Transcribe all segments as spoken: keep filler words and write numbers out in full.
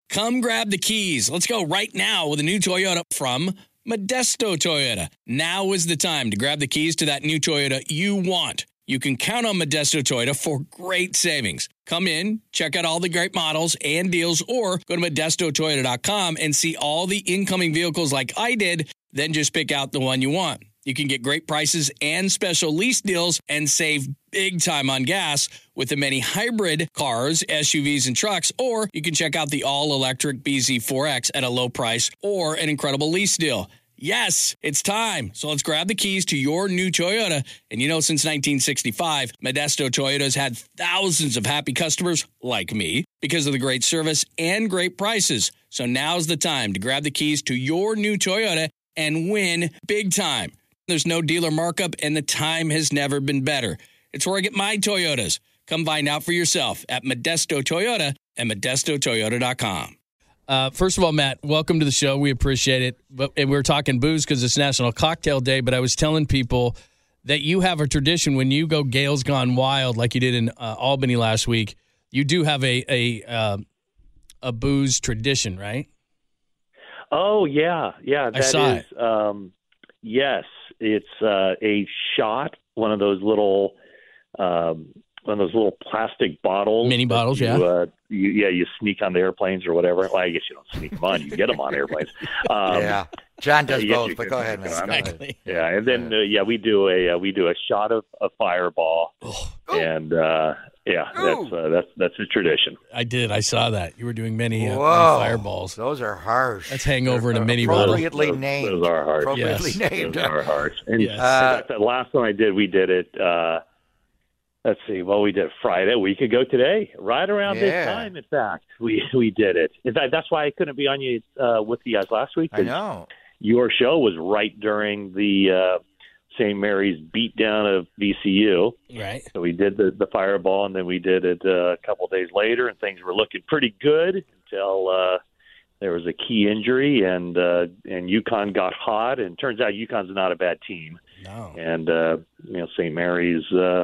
Come grab the keys. Let's go right now with a new Toyota from Modesto Toyota. Now is the time to grab the keys to that new Toyota you want. You can count on Modesto Toyota for great savings. Come in, check out all the great models and deals, or go to modesto toyota dot com and see all the incoming vehicles like I did, then just pick out the one you want. You can get great prices and special lease deals and save big time on gas with the many hybrid cars, S U Vs, and trucks, or you can check out the all-electric B Z four X at a low price or an incredible lease deal. Yes, it's time. So let's grab the keys to your new Toyota. And you know, since nineteen sixty-five, Modesto Toyota's had thousands of happy customers like me because of the great service and great prices. So now's the time to grab the keys to your new Toyota and win big time. There's no dealer markup, and the time has never been better. It's where I get my Toyotas. Come find out for yourself at Modesto Toyota and modesto toyota dot com. Uh, first of all, Matt, welcome to the show. We appreciate it. But and we were talking booze because it's National Cocktail Day, but I was telling people that you have a tradition when you go Gales Gone Wild, like you did in uh, Albany last week. You do have a a uh, a booze tradition, right? Oh yeah, yeah. That I saw is, it. Um, yes, it's uh, a shot. One of those little, um, one of those little plastic bottles, mini bottles. You, yeah, uh, you, yeah. You sneak on the airplanes or whatever. Well, I guess you don't sneak them on. You get them on airplanes. Um, yeah, John does yes, both. But go ahead, man. exactly. Yeah, and then uh, yeah, we do a uh, we do a shot of a Fireball, Oh. and uh, yeah, that's uh, that's that's a tradition. I did. I saw that. You were doing many uh, Whoa, fireballs. Those are harsh. That's hangover in a They're mini bottle. appropriately Those- named. those are hard. Appropriately Yes. named. Those are hard. And Yes. uh, the last one I did, we did it. Uh, let's see. Well, we did it Friday, a week ago today, right around Yeah. this time. In fact, we we did it. In fact, that's why I couldn't be on you uh, with you guys last week. I 'cause know. Your show was right during the uh, Saint Mary's beatdown of V C U. Right. So we did the, the Fireball, and then we did it uh, a couple of days later, and things were looking pretty good until uh, there was a key injury, and uh, and UConn got hot, and turns out UConn's not a bad team. No. And uh, you know, Saint Mary's uh,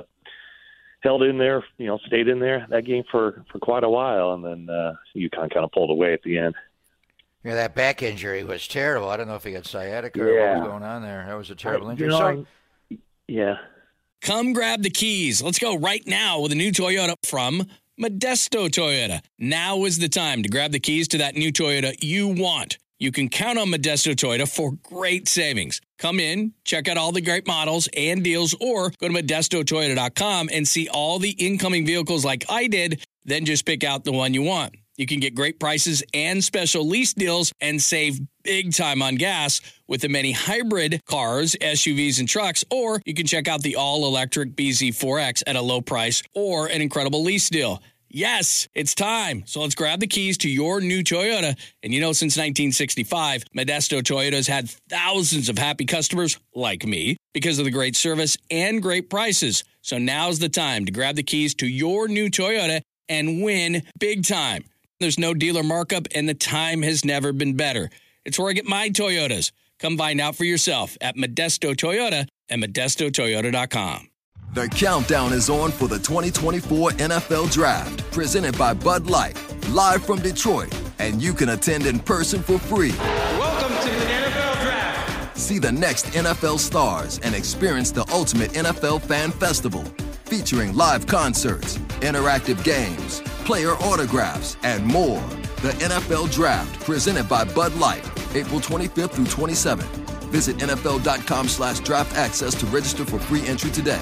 held in there, you know, stayed in there that game for, for quite a while, and then uh, UConn kind of pulled away at the end. Yeah, that back injury was terrible. I don't know if he got sciatica or Yeah. what was going on there. That was a terrible I- injury. you know, so, I- yeah. Come grab the keys. Let's go right now with a new Toyota from Modesto Toyota. Now is the time to grab the keys to that new Toyota you want. You can count on Modesto Toyota for great savings. Come in, check out all the great models and deals, or go to modesto toyota dot com and see all the incoming vehicles like I did, then just pick out the one you want. You can get great prices and special lease deals and save big time on gas with the many hybrid cars, S U Vs, and trucks, or you can check out the all-electric B Z four X at a low price or an incredible lease deal. Yes, it's time. So let's grab the keys to your new Toyota. And you know, since nineteen sixty-five, Modesto Toyota's had thousands of happy customers like me because of the great service and great prices. So now's the time to grab the keys to your new Toyota and win big time. There's no dealer markup, and the time has never been better. It's where I get my Toyotas. Come find out for yourself at Modesto Toyota and modesto toyota dot com. The countdown is on for the twenty twenty-four N F L Draft, presented by Bud Light, live from Detroit, and you can attend in person for free. Welcome to the N F L Draft. See the next N F L stars and experience the ultimate N F L fan festival, featuring live concerts, interactive games, player autographs, and more. The N F L Draft, presented by Bud Light, April twenty-fifth through twenty-seventh. Visit N F L dot com slash draft access to register for free entry today.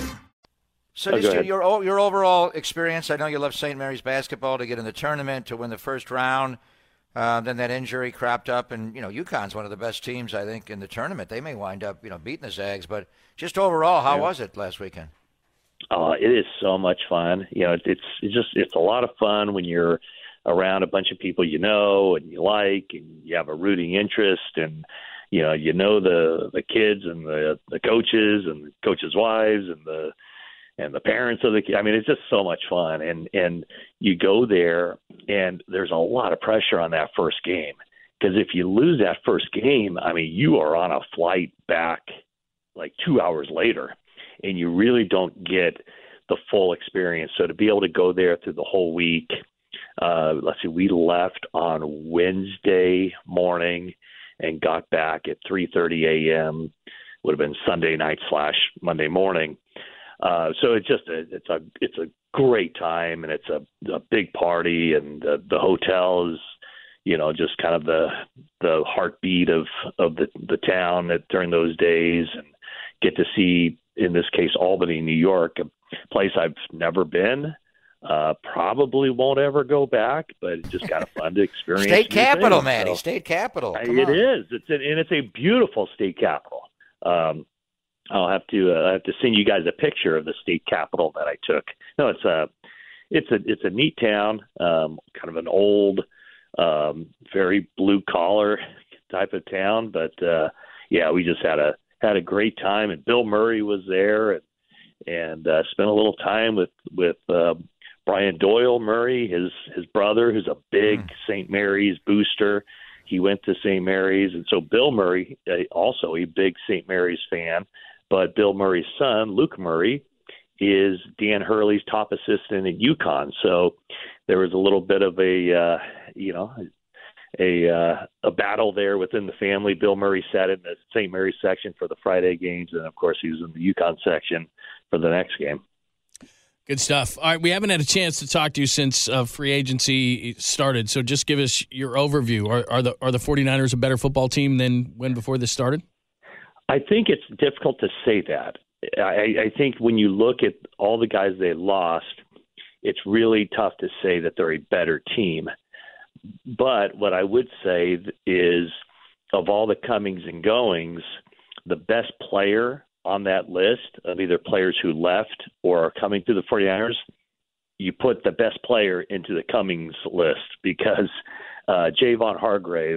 so Oh, just go your, ahead. your o- your overall experience, I know you left Saint Mary's basketball to get in the tournament, to win the first round. Uh, then that injury cropped up, and, you know, UConn's one of the best teams, I think, in the tournament. They may wind up, you know, beating the Zags. But just overall, how Yeah. was it last weekend? Oh, it is so much fun. You know, it's it's just it's a lot of fun when you're around a bunch of people you know and you like, and you have a rooting interest, and you know you know the the kids and the the coaches and the coaches' wives and the and the parents of the kids. I mean, it's just so much fun, and and you go there, and there's a lot of pressure on that first game, because if you lose that first game, I mean, you are on a flight back like two hours later. And you really don't get the full experience. So to be able to go there through the whole week, Uh, let's see, we left on Wednesday morning and got back at three thirty a.m. Would have been Sunday night slash Monday morning. Uh, so it's just a, it's a it's a great time, and it's a, a big party, and the, the hotel is, you know, just kind of the the heartbeat of of the the town at, during those days, and get to see, in this case, Albany, New York, a place I've never been. Uh, probably won't ever go back, but it's just kind of fun to experience. State capital, things. Matty. So, state capital. It Come on. is. It's an, and it's a beautiful state capital. Um, I'll have to uh, I have to send you guys a picture of the state capitol that I took. No, it's a it's a it's a neat town, um, kind of an old, um, very blue collar type of town. But uh, yeah, we just had a had a great time, and Bill Murray was there, and and uh, spent a little time with with uh, Brian Doyle Murray, his his brother, who's a big mm. Saint Mary's booster. He went to Saint Mary's, and so Bill Murray, uh, also a big Saint Mary's fan, but Bill Murray's son, Luke Murray, is Dan Hurley's top assistant at UConn. So there was a little bit of a, uh, you know, a uh, a battle there within the family. Bill Murray sat in the Saint Mary's section for the Friday games, and of course he was in the UConn section for the next game. Good stuff. All right, we haven't had a chance to talk to you since uh, free agency started, so just give us your overview. Are, are the are the 49ers a better football team than when before this started? I think it's difficult to say that. I, I think when you look at all the guys they lost, it's really tough to say that they're a better team. But what I would say is, of all the comings and goings, the best player on that list of either players who left or are coming to the 49ers, you put the best player into the comings list, because uh, Javon Hargrave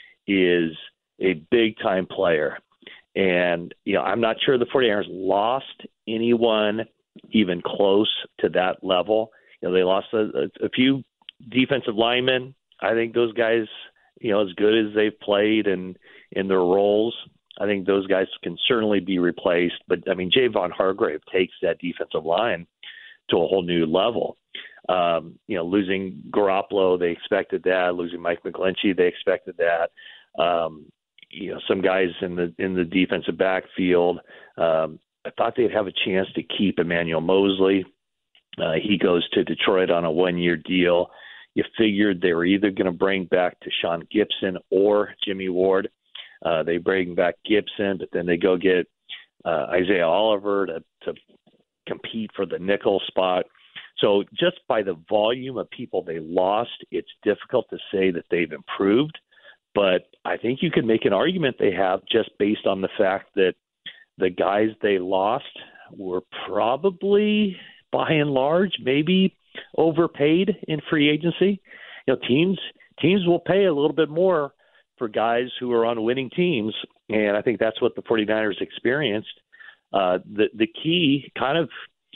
is a big-time player. And, you know, I'm not sure the 49ers lost anyone even close to that level. You know, they lost a, a few defensive linemen. I think those guys, you know, as good as they've played and in their roles, I think those guys can certainly be replaced. But, I mean, Javon Hargrave takes that defensive line to a whole new level. Um, you know, losing Garoppolo, they expected that. Losing Mike McGlinchey, they expected that. Um, you know, some guys in the in the defensive backfield, um, I thought they'd have a chance to keep Emmanuel Mosley. Uh, he goes to Detroit on a one-year deal. You figured they were either going to bring back Tashaun Gibson or Jimmy Ward. Uh, they bring back Gibson, but then they go get uh, Isaiah Oliver to, to compete for the nickel spot. So just by the volume of people they lost, it's difficult to say that they've improved. But I think you could make an argument they have, just based on the fact that the guys they lost were probably, by and large, maybe overpaid in free agency. You know, teams teams will pay a little bit more for guys who are on winning teams, and I think that's what the 49ers experienced. Uh, the the key, kind of,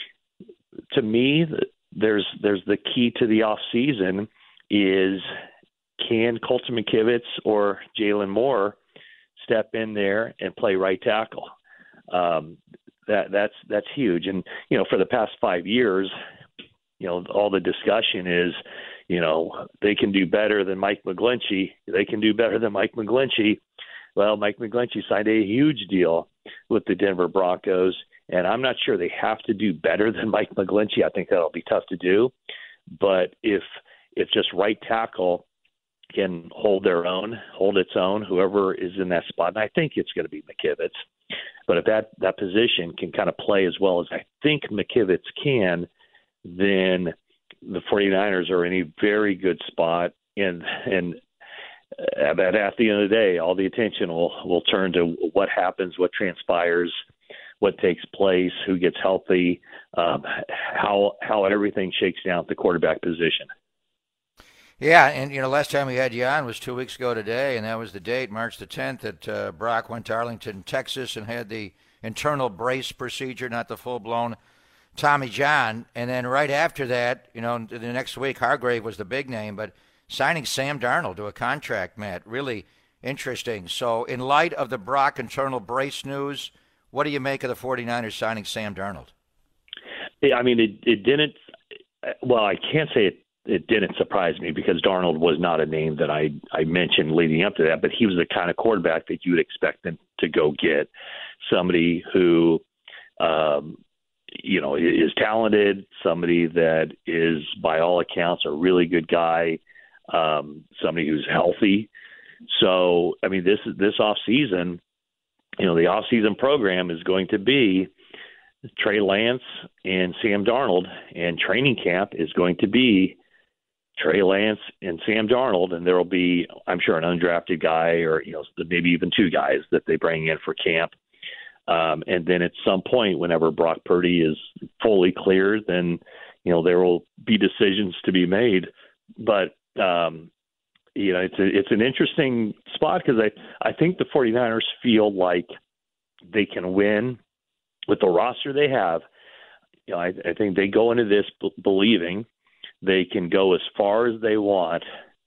to me, there's there's the key to the off season is, can Colton McKivitz or Jalen Moore step in there and play right tackle? Um, that that's that's huge. And you know, for the past five years, you know, all the discussion is, you know, they can do better than Mike McGlinchey. They can do better than Mike McGlinchey. Well, Mike McGlinchey signed a huge deal with the Denver Broncos, and I'm not sure they have to do better than Mike McGlinchey. I think that'll be tough to do. But if if just right tackle can hold their own, hold its own, whoever is in that spot, and I think it's going to be McKivitz. But if that, that position can kind of play as well as I think McKivitz can, then the 49ers are in a very good spot. And and at, at the end of the day, all the attention will, will turn to what happens, what transpires, what takes place, who gets healthy, um, how how everything shakes down at the quarterback position. Yeah, and, you know, last time we had you on was two weeks ago today, and that was the date, March the tenth, that uh, Brock went to Arlington, Texas, and had the internal brace procedure, not the full-blown Tommy John. And then right after that, you know, the next week, Hargrave was the big name, but signing Sam Darnold to a contract, Matt, really interesting. So in light of the Brock internal brace news, what do you make of the 49ers signing Sam Darnold? I mean, it, it didn't – well, I can't say it it didn't surprise me because Darnold was not a name that I, I mentioned leading up to that, but he was the kind of quarterback that you would expect them to go get. Somebody who, um, you know, is talented, somebody that is, by all accounts, a really good guy, um, somebody who's healthy. So, I mean, this this offseason, you know, the offseason program is going to be Trey Lance and Sam Darnold, and training camp is going to be Trey Lance and Sam Darnold, and there will be, I'm sure, an undrafted guy or, you know, maybe even two guys that they bring in for camp. Um, and then at some point, whenever Brock Purdy is fully cleared, then, you know, there will be decisions to be made. But, um, you know, it's a, it's an interesting spot because I, I think the 49ers feel like they can win with the roster they have. You know, I, I think they go into this b- believing they can go as far as they want,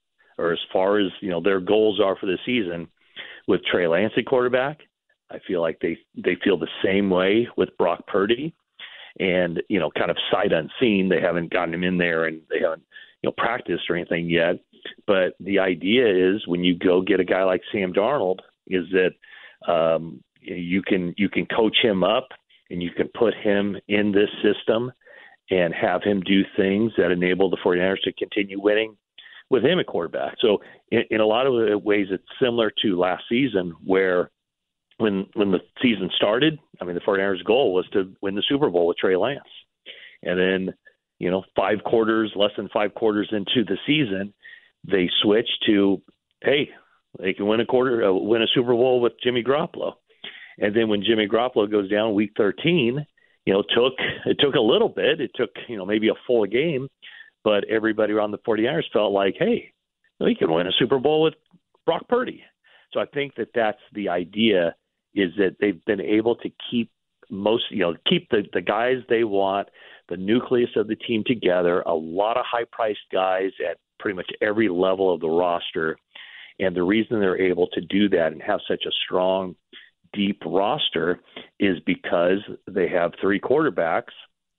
or as far as, you know, their goals are for the season with Trey Lance at quarterback. I feel like they, they feel the same way with Brock Purdy, and, you know, kind of sight unseen. They haven't gotten him in there and they haven't, you know, practiced or anything yet. But the idea is when you go get a guy like Sam Darnold is that um, you can, you can coach him up and you can put him in this system and have him do things that enable the 49ers to continue winning with him at quarterback. So in, in a lot of ways, it's similar to last season where when when the season started, I mean, the 49ers' goal was to win the Super Bowl with Trey Lance. And then, you know, five quarters, less than five quarters into the season, they switched to, hey, they can win a quarter, uh, win a Super Bowl with Jimmy Garoppolo. And then when Jimmy Garoppolo goes down week thirteen, you know, took it took a little bit. It took, you know, maybe a full game, but everybody around the 49ers felt like, hey, we can win a Super Bowl with Brock Purdy. So I think that that's the idea, is that they've been able to keep most, you know, keep the, the guys they want, the nucleus of the team together, a lot of high-priced guys at pretty much every level of the roster. And the reason they're able to do that and have such a strong, deep roster is because they have three quarterbacks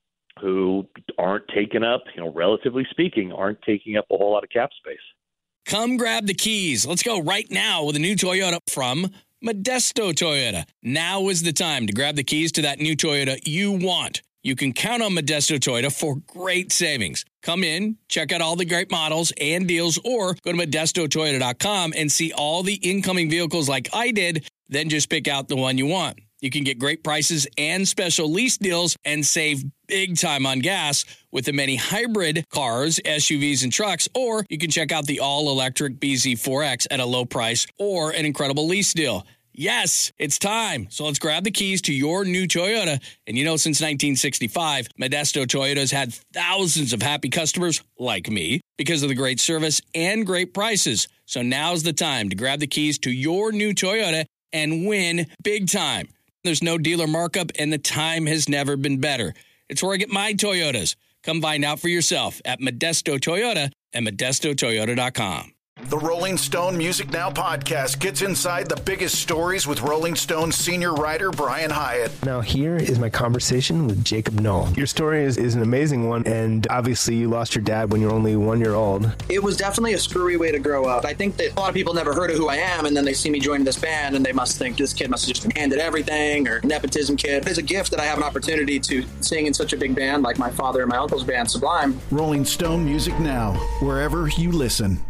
who aren't taking up, you know, relatively speaking, aren't taking up a whole lot of cap space. Come grab the keys. Let's go right now with a new Toyota from Modesto Toyota. Now is the time to grab the keys to that new Toyota you want. You can count on Modesto Toyota for great savings. Come in, check out all the great models and deals, or go to modesto toyota dot com and see all the incoming vehicles like I did, then just pick out the one you want. You can get great prices and special lease deals and save big time on gas with the many hybrid cars, S U Vs, and trucks, or you can check out the all-electric B Z four X at a low price or an incredible lease deal. Yes, it's time. So let's grab the keys to your new Toyota. And you know, since nineteen sixty-five, Modesto Toyota has had thousands of happy customers like me because of the great service and great prices. So now's the time to grab the keys to your new Toyota and win big time. There's no dealer markup, and the time has never been better. It's where I get my Toyotas. Come find out for yourself at Modesto Toyota and modesto toyota dot com. The Rolling Stone Music Now podcast gets inside the biggest stories with Rolling Stone senior writer Brian Hyatt. Now here is my conversation with Jacob Noll. Your story is, is an amazing one, and obviously you lost your dad when you were only one year old. It was definitely a screwy way to grow up. I think that a lot of people never heard of who I am, and then they see me joining this band, and they must think this kid must have just been handed everything, or nepotism kid. It's a gift that I have an opportunity to sing in such a big band like my father and my uncle's band, Sublime. Rolling Stone Music Now, wherever you listen.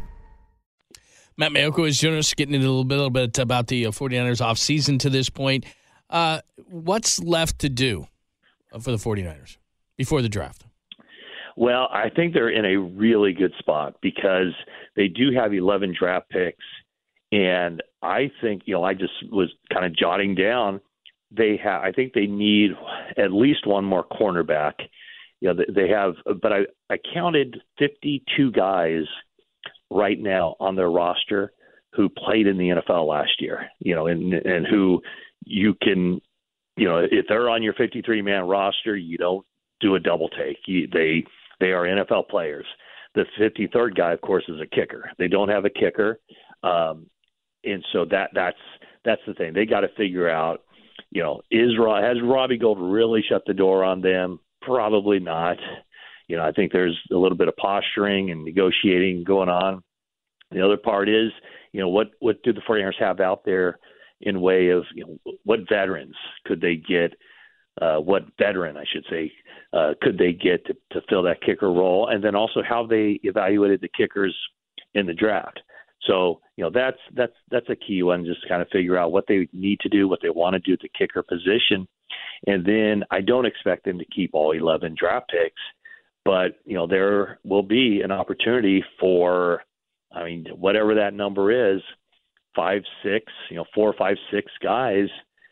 Matt Maiocco is joining us, getting into a little bit, a little bit about the 49ers offseason to this point. Uh, what's left to do for the 49ers before the draft? Well, I think they're in a really good spot because they do have eleven draft picks. And I think, you know, I just was kind of jotting down, they have, I think they need at least one more cornerback. You know, they have, but I, I counted fifty-two guys right now on their roster who played in the N F L last year, you know, and and who you can, you know, if they're on your fifty-three man roster, you don't do a double take. You, they they are N F L players. The fifty-third guy, of course, is a kicker. They don't have a kicker, um, and so that that's that's the thing. They got to figure out, you know, is has Robbie Gould really shut the door on them? Probably not. you know, I think there's a little bit of posturing and negotiating going on. The other part is, you know, what, what do the 49ers have out there in way of, you know, what veterans could they get, uh, what veteran, I should say, uh, could they get to, to fill that kicker role? And then also how they evaluated the kickers in the draft. So, you know, that's, that's, that's a key one, just to kind of figure out what they need to do, what they want to do at the kicker position. And then I don't expect them to keep all eleven draft picks, but, you know, there will be an opportunity for, I mean, whatever that number is, five, six, you know, four, five, six guys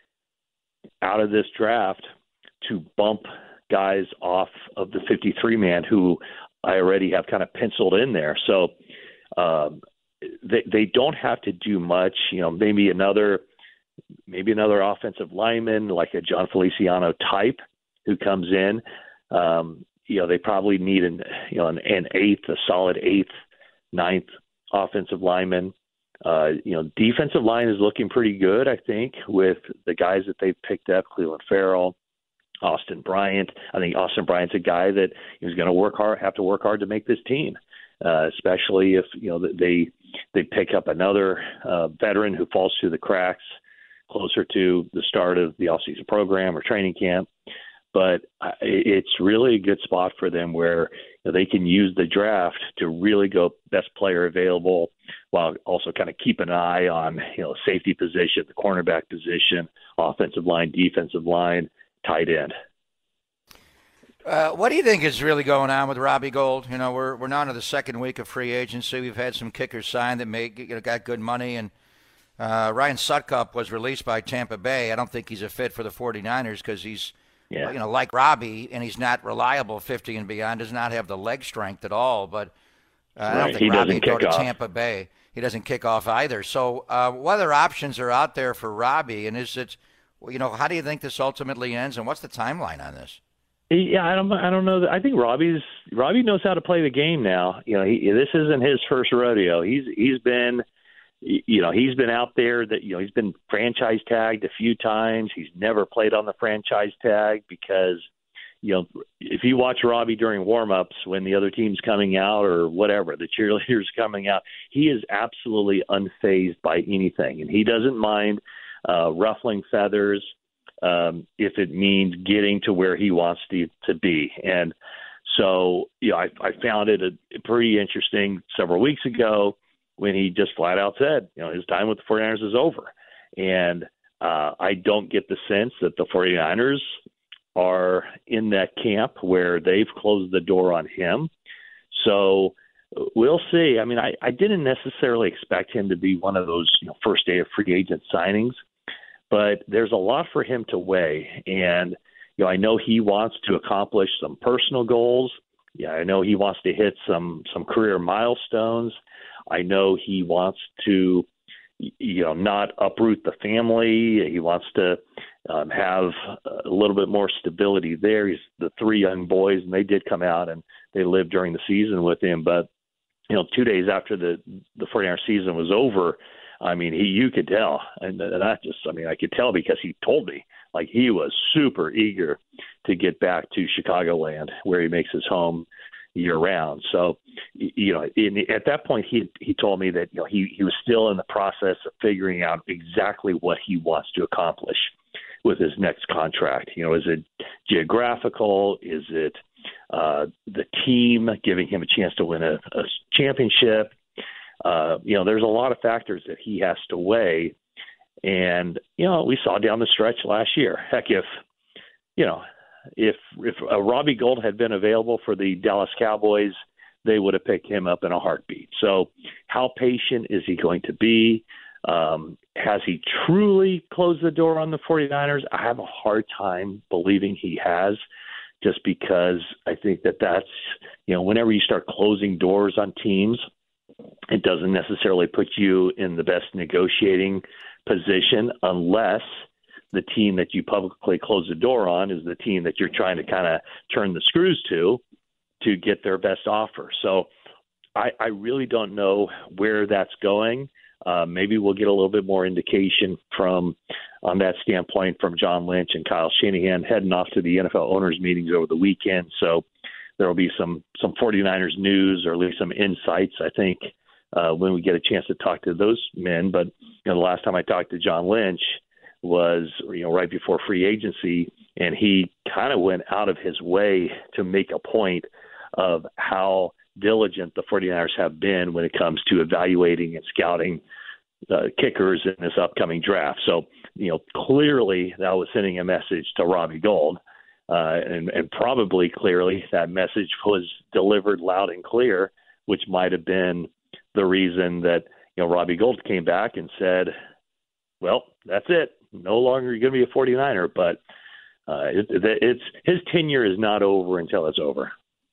out of this draft to bump guys off of the fifty-three man who I already have kind of penciled in there. So um, they they don't have to do much. You know, maybe another maybe another offensive lineman like a John Feliciano type who comes in. Um, you know, they probably need an you know an, an eighth, a solid eighth, ninth offensive lineman. Uh, you know, defensive line is looking pretty good, I think, with the guys that they've picked up, Cleveland Farrell, Austin Bryant. I think Austin Bryant's a guy that is going to work hard, have to work hard to make this team, uh, especially if, you know, they they pick up another uh, veteran who falls through the cracks closer to the start of the offseason program or training camp. But it's really a good spot for them where you know, they can use the draft to really go best player available while also kind of keep an eye on, you know, safety position, the cornerback position, offensive line, defensive line, tight end. Uh, what do you think is really going on with Robbie Gould? You know, we're we're now into the second week of free agency. We've had some kickers signed that made, you know, got good money, and uh, Ryan Sutcup was released by Tampa Bay. I don't think he's a fit for the 49ers because he's, yeah. you know, like Robbie, and he's not reliable fifty and beyond, does not have the leg strength at all. But uh, I don't right. think he Robbie would go to off. Tampa Bay. He doesn't kick off either. So uh, what other options are out there for Robbie? And is it, you know, how do you think this ultimately ends, and what's the timeline on this? Yeah, I don't. I don't know. I think Robbie's Robbie knows how to play the game now. You know, he, this isn't his first rodeo. He's he's been, you know, he's been out there. That you know, he's been franchise tagged a few times. He's never played on the franchise tag because, you know, if you watch Robbie during warmups when the other team's coming out or whatever, the cheerleaders coming out, he is absolutely unfazed by anything, and he doesn't mind uh, ruffling feathers. Um, if it means getting to where he wants to, to be. And so, you know, I, I found it a, a pretty interesting several weeks ago when he just flat out said, you know, his time with the 49ers is over. And uh, I don't get the sense that the 49ers are in that camp where they've closed the door on him. So we'll see. I mean, I, I didn't necessarily expect him to be one of those, you know, first day of free agent signings. But there's a lot for him to weigh. And, you know, I know he wants to accomplish some personal goals. Yeah, I know he wants to hit some some career milestones. I know he wants to, you know, not uproot the family. He wants to um, have a little bit more stability there. He's the three young boys, and they did come out and they lived during the season with him. But, you know, two days after the, the 49ers season was over, I mean, he, you could tell, and, and I just, I mean, I could tell because he told me, like, he was super eager to get back to Chicagoland, where he makes his home year round. So, you know, in, at that point, he he told me that, you know, he, he was still in the process of figuring out exactly what he wants to accomplish with his next contract. You know, is it geographical? Is it uh, the team giving him a chance to win a, a championship? Uh, you know, there's a lot of factors that he has to weigh. And, you know, we saw down the stretch last year. Heck, if, you know, if if uh, Robbie Gould had been available for the Dallas Cowboys, they would have picked him up in a heartbeat. So how patient is he going to be? Um, has he truly closed the door on the 49ers? I have a hard time believing he has, just because I think that that's, you know, whenever you start closing doors on teams, it doesn't necessarily put you in the best negotiating position unless the team that you publicly close the door on is the team that you're trying to kind of turn the screws to to get their best offer. So I, I really don't know where that's going. Uh, maybe we'll get a little bit more indication from on that standpoint from John Lynch and Kyle Shanahan heading off to the N F L owners meetings over the weekend. So there will be some some 49ers news or at least some insights, I think, uh, when we get a chance to talk to those men. But you know, the last time I talked to John Lynch was you know right before free agency, and he kind of went out of his way to make a point of how diligent the 49ers have been when it comes to evaluating and scouting uh, kickers in this upcoming draft. So, you know, clearly that was sending a message to Robbie Gould, uh, and, and probably clearly that message was delivered loud and clear, which might have been the reason that, you know, Robbie Gould came back and said, well, that's it. No longer going to be a 49er, but uh, it, it's his tenure is not over until it's over.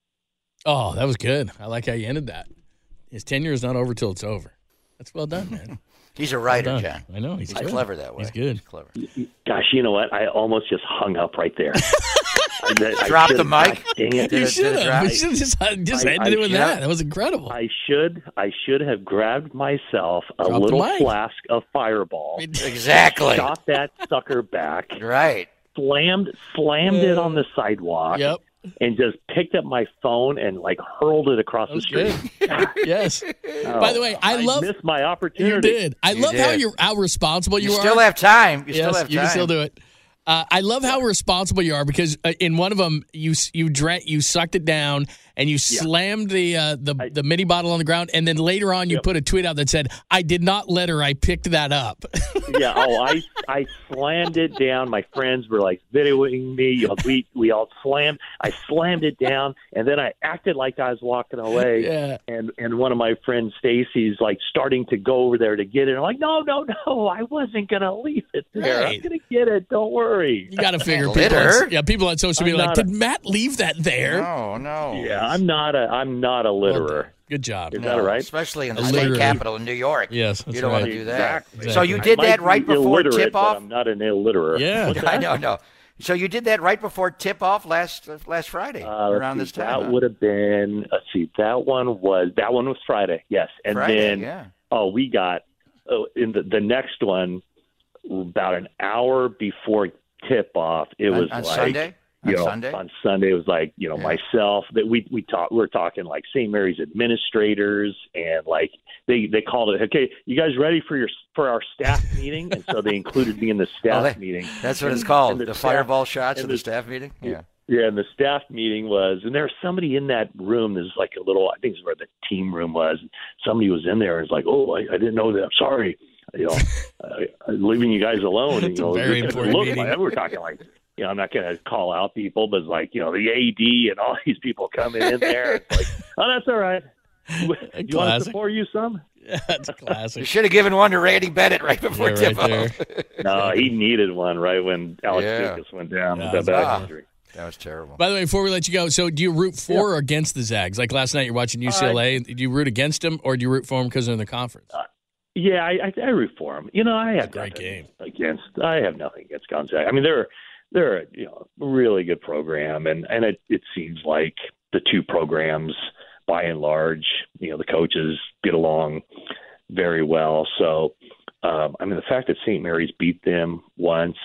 Oh, that was good. I like how you ended that. His tenure is not over till it's over. That's well done, man. He's a writer, well John. I know. He's, he's good. clever that way. He's good. He's clever. Gosh, you know what? I almost just hung up right there. I, I Dropped the mic. Dang it. You it- should did it have. drop? We should have just, just I- ended it I with should- that. That was incredible. I should I should have grabbed myself a Drop the little mic. flask of Fireball, Exactly. shot that sucker back, Right. slammed slammed it on the sidewalk, Yep. and just picked up my phone and like hurled it across That the was street. good. Yes. Oh, By the way, I love missed my you opportunity. did. I You love how did. you're how responsible you, You are. still have time. You yes, still have time. you can still do it. Uh, I love how responsible you are because uh, in one of them you you drank you sucked it down and you slammed the uh, the I- the mini bottle on the ground and then later on you Yep. put a tweet out that said I did not let her, I picked that up. Yeah. Oh, I I slammed it down. My friends were like videoing me. You know, we we all slammed. I slammed it down, and then I acted like I was walking away. Yeah. And and one of my friends, Stacy's, like starting to go over there to get it. I'm like, no, no, no. I wasn't gonna leave it there. Right. I'm gonna get it. Don't worry. You got to figure people Litter? on, yeah people on social I'm media are like not did Matt leave that there? No, no. Yeah, I'm not a I'm not a Well litterer. done. Good job. Is that all right? Especially in the Literally. state capital in New York. Yes, that's you don't right. want to do that. Exactly. So you I did might that right be before illiterate, tip but off. I'm not an illiterer. Yeah. What's I that? know, no. So you did that right before tip off last uh, last Friday Uh, around let's this see, time. that huh? would have been. Let's see. That one was. That one was Friday. Yes, and Friday, then yeah. oh, we got oh, in the the next one about an hour before tip off. It On- was on like Sunday? On you know, Sunday? on Sunday it was like you know Yeah. myself that we we talk we're talking like Saint Mary's administrators and like they they called it okay you guys ready for your for our staff meeting and so they included me in the staff Oh, that- meeting. That's what And- it's called. and The, staff- fireball shots and of the the- staff meeting. Yeah. Yeah, and the staff meeting was, and there was somebody in that room. There's like a little, I think it's where the team room was. Somebody was in there and was like, "Oh, I, I didn't know that. I'm sorry, you know, I, I'm leaving you guys alone." And, It's you a know, very it important looked meeting. like- we're talking like, you know, I'm not going to call out people, but it's like, you know, the A D and all these people coming in there. It's like, oh, that's all right. Do you want Classic. us to pour you some? Yeah, that's You classic. should have given one to Randy Bennett right before Yeah, tip right off. there. No, he needed one right when Alex Yeah. Lucas went down Yeah, with that that's- back injury. That was terrible. By the way, before we let you go, so do you root for or against the Zags? Like last night, you're watching U C L A. Do you root against them, or do you root for them because they're in the conference? Yeah, I, I, I root for them. You know, I have great nothing game. against. I have nothing against Gonzaga. I mean, they're they're a, you know a really good program, and and it, it seems like the two programs, by and large, you know, the coaches get along very well. So, um, I mean, the fact that Saint Mary's beat them once,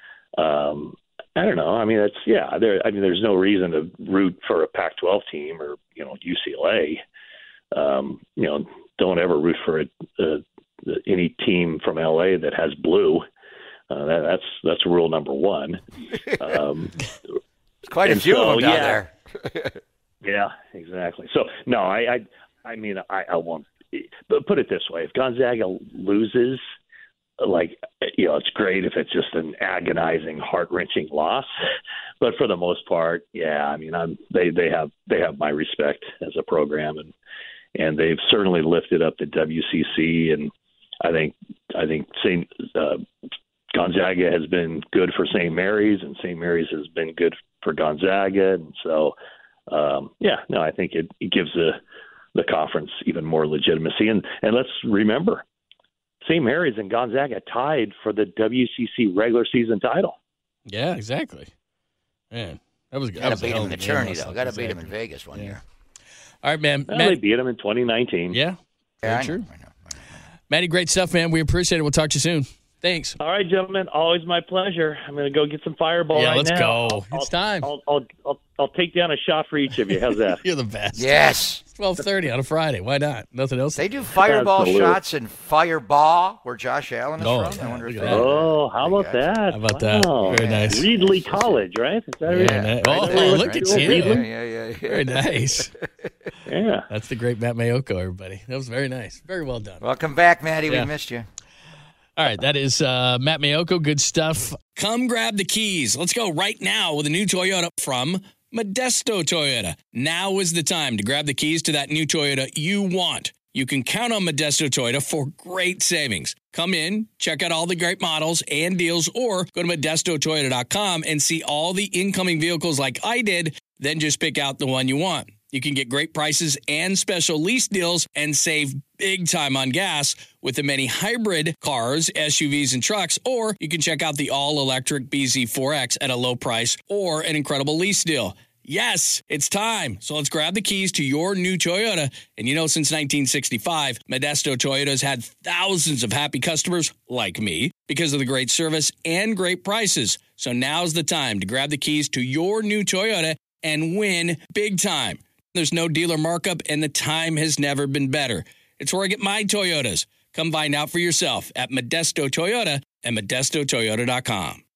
um, I don't know. I mean, that's yeah. There. I mean, there's no reason to root for a Pac twelve team or you know U C L A. Um, you know, don't ever root for a, a, any team from L A that has blue. Uh, that, that's that's rule number one. Um, Quite a and few so, of them down yeah. there. yeah, exactly. So no, I I, I mean I, I won't. But put it this way: if Gonzaga loses, like you know, it's great if it's just an agonizing, heart-wrenching loss. But for the most part, yeah, I mean, I'm they they have they have my respect as a program, and and they've certainly lifted up the W C C, and I think I think Saint uh, Gonzaga has been good for Saint Mary's, and Saint Mary's has been good for Gonzaga, and so um, yeah, no, I think it, it gives the the conference even more legitimacy, and and let's remember, Saint Mary's and Gonzaga tied for the W C C regular season title. Yeah, exactly. Man, that was good. Got to beat him in the tourney, though. Got to beat him in exactly. Vegas one Yeah. year. All right, man. Well, Matt- they beat them in twenty nineteen. yeah, Yeah, very I know, true. I know, I know. Matty, great stuff, man. We appreciate it. We'll talk to you soon. Thanks. All right, gentlemen. Always my pleasure. I'm going to go get some Fireball yeah, right let's now. go. I'll, it's time. I'll, I'll, I'll, I'll take down a shot for each of you. How's that? You're the best. Yes. twelve thirty on a Friday. Why not? Nothing else? They do Fireball Absolutely. shots in Fireball, where Josh Allen is Oh, from. I wonder if look they at that. Oh, how about that? How about that? Wow. Very nice. Reedley College, right? Is that Yeah. right? Oh, Right there, look right at there. you. Yeah, yeah, yeah, yeah. Very nice. Yeah. That's the great Matt Mayoko, everybody. That was very nice. Very well done. Welcome back, Matty. Yeah. We missed you. All right, that is uh, Matt Mayoko. Good stuff. Come grab the keys. Let's go right now with a new Toyota from Modesto Toyota. Now is the time to grab the keys to that new Toyota you want. You can count on Modesto Toyota for great savings. Come in, check out all the great models and deals, or go to modesto toyota dot com and see all the incoming vehicles like I did. Then just pick out the one you want. You can get great prices and special lease deals and save big time on gas with the many hybrid cars, S U Vs, and trucks, or you can check out the all-electric B Z four X at a low price or an incredible lease deal. Yes, it's time. So let's grab the keys to your new Toyota. And you know, since nineteen sixty-five, Modesto Toyota has had thousands of happy customers like me because of the great service and great prices. So now's the time to grab the keys to your new Toyota and win big time. There's no dealer markup, and the time has never been better. It's where I get my Toyotas. Come find out for yourself at Modesto Toyota and modesto toyota dot com.